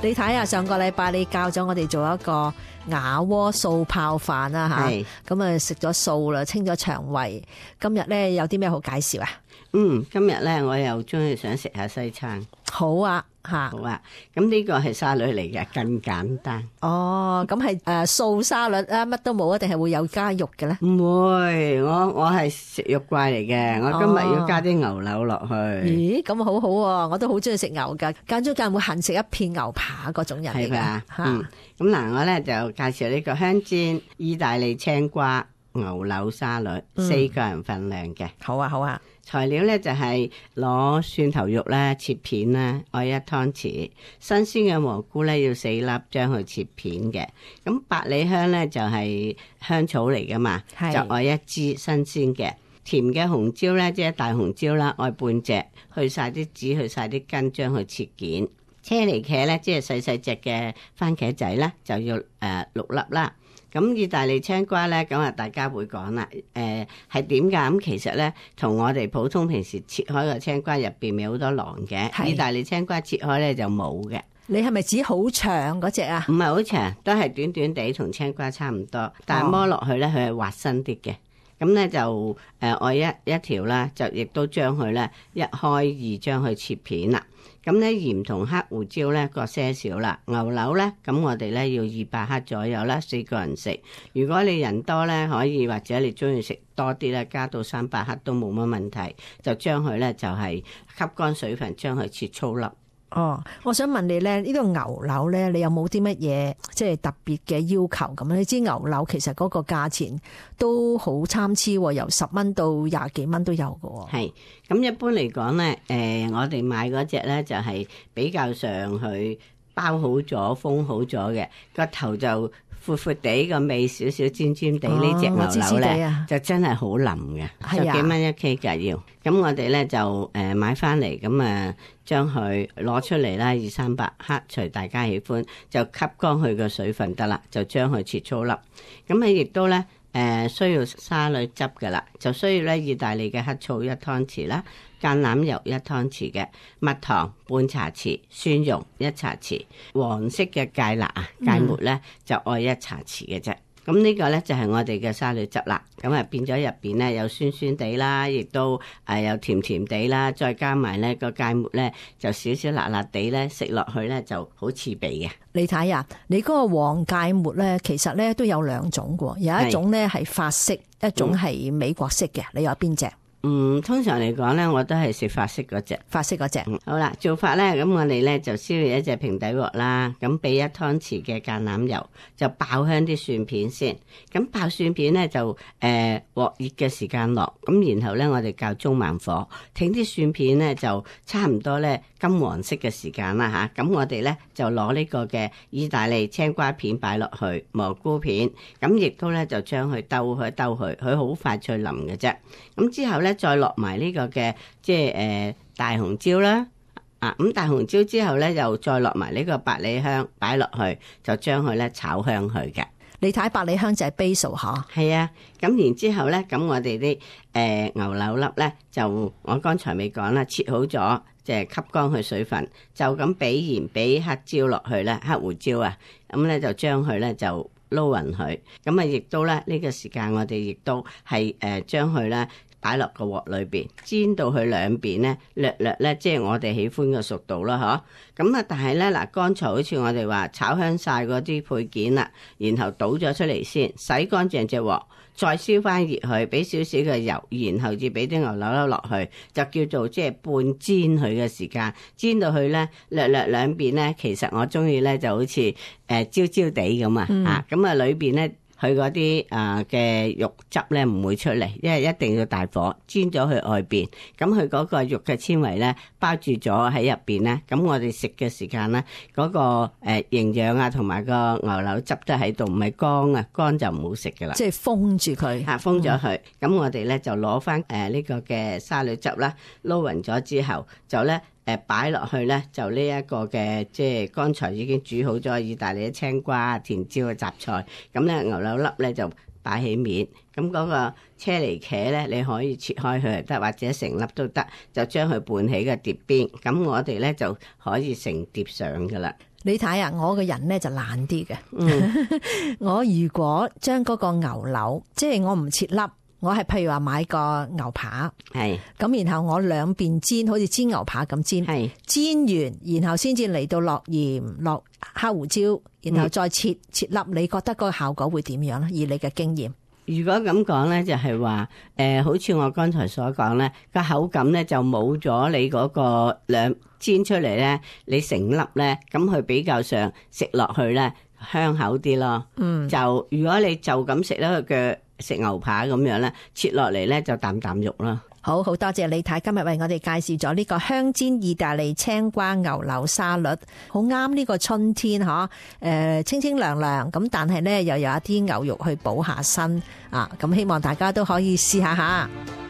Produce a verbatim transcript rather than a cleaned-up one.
你睇下上個禮拜你教咗我哋做一個啞窩素泡飯啦吓，咁啊食咗素啦，清咗腸胃。今日咧有啲咩好介紹啊？ 嗯，今日咧我又中意想食下西餐。 好啊，吓好啊，咁呢個係沙律嚟嘅，更簡單。 哦，咁係誒素沙律啊，乜都冇啊，定係會有加肉嘅咧？ 唔會，我我係食肉怪嚟嘅，我今日要加啲牛柳落去。 咦，咁好好喎，我都好中意食牛噶，間中間會恨食一片牛扒嗰種人嚟噶。吓， 嗯，咁嗱，我咧就介紹呢個香煎意大利青瓜牛柳沙律，四、嗯、個人份量嘅。 好啊，好啊。 材料咧就係攞蒜頭肉啦，切片啦，愛一湯匙。新鮮嘅蘑菇咧要四粒，將佢切片嘅。咁百里香咧就係香草嚟噶嘛，就愛一支新鮮嘅。甜嘅紅椒咧即係大紅椒啦，愛半隻，去晒啲籽，去晒啲根，將佢切件。車厘茄咧即係細細隻嘅番茄仔咧就要誒、呃、六粒啦。咁意大利青瓜咧，咁啊大家會講啦，誒係點㗎？咁其實咧，同我哋普通平時切開個青瓜入邊咪好多囊嘅，意大利青瓜切開咧就冇嘅。你係咪指好長嗰隻啊？唔係好長，都係短短地，同青瓜差唔多，但係摸落去咧，佢係滑身啲嘅。咁咧就誒愛、呃、一一條啦，就亦都將佢咧一開二將佢切片啦。咁咧鹽同黑胡椒咧各些少啦。牛柳咧，咁我哋咧要二百克左右啦，四個人食。如果你人多咧，可以或者你中意食多啲咧，加到三百克都冇乜問題。就將佢咧就係、是、吸乾水分，將佢切粗粒。哦，我想問你咧，呢、這個牛柳咧，你有冇啲乜嘢即係特別嘅要求咁？你知牛柳其實嗰個價錢都好參差，由十蚊到廿幾蚊都有嘅。係，咁一般嚟講咧，誒、呃，我哋買嗰隻咧就係比較上去包好咗、封好咗嘅，個頭就闊闊地，個尾少少尖尖地。呢隻牛柳咧就真係好腍嘅，十幾蚊一 K 㗎要。咁我哋咧就誒買翻嚟，咁啊將佢攞出嚟啦，二三百克，隨大家喜歡，就吸乾佢個水分得啦，就將佢切粗粒。咁啊亦都咧誒需要沙律汁㗎啦，就需要咧意大利嘅黑醋一湯匙啦，橄欖油一湯匙嘅，蜜糖半茶匙，蒜蓉一茶匙，黃色嘅芥辣啊芥末咧就愛一茶匙嘅啫。咁呢個咧就係我哋嘅沙律汁啦，咁啊變咗入邊咧有酸酸地啦，亦都誒有甜甜地啦，再加埋咧個芥末咧就少少辣辣地咧，食落去咧就好刺鼻嘅。你睇啊，你嗰個黃芥末咧，其實咧都有兩種嘅，有一種咧係法式，一種係美國式嘅，你有邊隻？嗯，通常嚟講咧，我都係食法式嗰隻，法式嗰隻。嗯，好啦，做法咧，咁我哋咧就燒熱一隻平底鑊啦，咁俾一湯匙嘅橄欖油，就爆香啲蒜片先。咁爆蒜片咧就誒鑊熱嘅時間落，咁然後咧我哋較中慢火，挺啲蒜片咧就差唔多咧金黃色嘅時間啦吓。咁我哋咧就攞呢個嘅意大利青瓜片擺落去，蘑菇片，咁亦都咧就將佢兜佢兜佢，佢好快脆腍嘅啫。咁之後咧。再落埋呢個嘅即係誒大紅椒啦，啊咁大紅椒之後咧，又再落埋呢個百里香擺落去，就將佢咧炒香佢嘅。你睇百里香就係 basil 吓，係啊。咁然之後咧，咁我哋啲誒牛柳粒咧，就我剛才未講啦，切好咗，即係吸乾佢水分，就咁俾鹽俾黑椒落去咧，黑胡椒啊，咁咧就將佢咧就撈勻佢。咁啊，亦都咧呢個時間我哋亦都係誒將佢咧。擺落個鑊裏邊，煎到佢兩邊咧，略略咧，即係我哋喜歡嘅熟度啦，嗬。咁啊，但係咧嗱，剛才好似我哋話炒香晒嗰啲配件啦，然後倒咗出嚟先，洗乾淨隻鑊，再燒翻熱佢，俾少少嘅油，然後至俾啲牛柳粒落去，就叫做即係半煎佢嘅時間，煎到佢咧略略兩邊咧，其實我中意咧就好似誒焦焦地咁啊，嗯、啊咁啊裏邊咧。佢嗰啲啊嘅肉汁咧唔會出嚟，因為一定要大火煎咗佢外邊，咁佢嗰個肉嘅纖維咧包住咗喺入邊咧，咁我哋食嘅時間咧嗰個誒營養啊同埋個牛柳汁都喺度，唔係乾啊，乾就唔好食噶啦。即係封住佢，嚇封咗佢。咁、嗯、我哋咧就攞翻誒呢個嘅沙律汁啦，撈勻咗之後就咧。誒擺落去咧，就呢一個嘅即係剛才已經煮好咗意大利嘅青瓜、甜椒嘅雜菜，咁咧牛柳粒咧就擺起面，咁嗰個車厘茄咧你可以切開佢又得，或者成粒都得，就將佢拌起個碟邊，咁我哋咧就可以成碟上噶啦。 你睇下，我個人咧就懶啲嘅。 嗯、 我如果將嗰個牛柳，即係我唔切粒，我係譬如話買個牛扒，係咁，然後我兩邊煎，好似煎牛扒咁煎，係煎完，然後先至嚟到落鹽、落黑胡椒，然後再切、嗯、切粒。你覺得個效果會點樣咧？以你嘅經驗？ 如果咁講咧，就係話誒，好似我剛才所講咧，個口感咧就冇咗你嗰個兩煎出嚟咧，你成粒咧，咁佢比較上食落去咧香口啲咯。嗯，就如果你就咁食咧，佢嘅食牛扒咁樣咧，切落嚟咧就啖啖肉啦。 好好多謝李太今日為我哋介紹咗呢個香煎意大利青瓜牛柳沙律，好啱呢個春天嗬。誒，清清涼涼咁，但係咧又有一啲牛肉去補下身啊。咁希望大家都可以試下下。